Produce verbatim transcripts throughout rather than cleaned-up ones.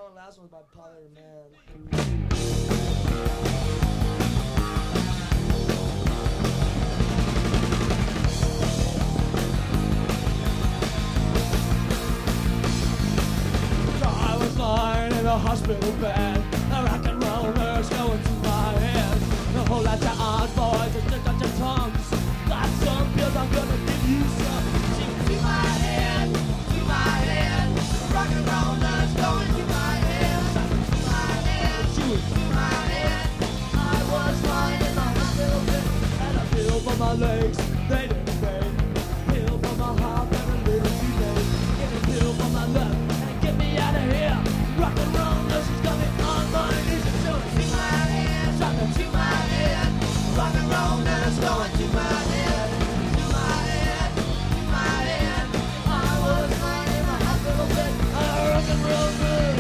know the last one's by Popular Man. So I was lying in a hospital bed, a rock and roll nurse going through my head. The whole lot of odds, boys, just stick out your tongues. Got some pills, I'm gonna give you some. Shoot to my head, to my head. Rock and roll nurse going to my head. To my head, shoot to my head. I was lying in my hospital bed, and a pill for my legs, they didn't fade. Pill for my heart, and a little too late. Get a pill for my love, and get me out of here. Rock and roll nurse is coming on my knees. Shoot to my head, shot to my head. Rock and roll nurse going to my head. To my head, to my head. I was lying in my hospital bed, a rock and roll nurse.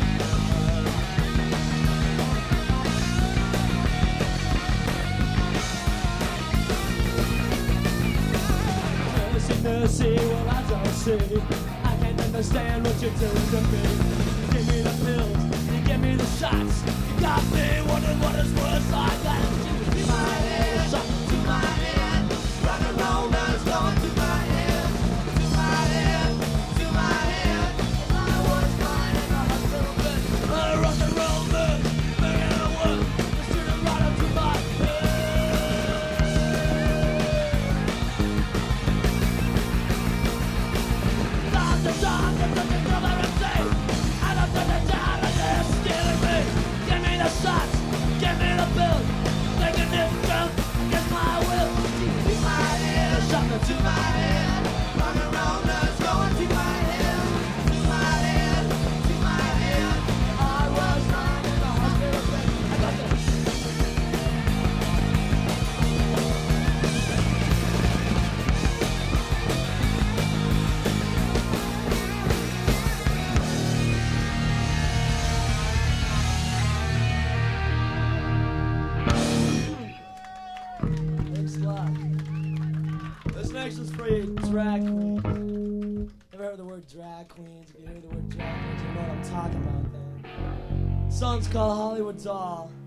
Mercy, mercy, well I don't see. I can't understand what you're doing to me. Give me the pills, you give me the shots. You got me wondering what is worse. I got to to my head, shot to my head. Rock and roll nurse going to my head. To my head, to my head. I was lying in the hospital bed, a rock and roll nurse, making it work. The shooting right up to my head. Doctor, doctor, doctor, come and say, I don't know the time and they're stealing me. Give me the shots, give me the pills. Making this jump against my will. To my head, shot to my head. Rock and roll nurse going to my head. To my head, to my head. I was lying in the hospital bed. I got this. Thanks a lot. This next one's for you drag queens. Ever heard the word drag queens? If you hear the word drag queens, you know what I'm talking about then. This song's called Hollywood Doll.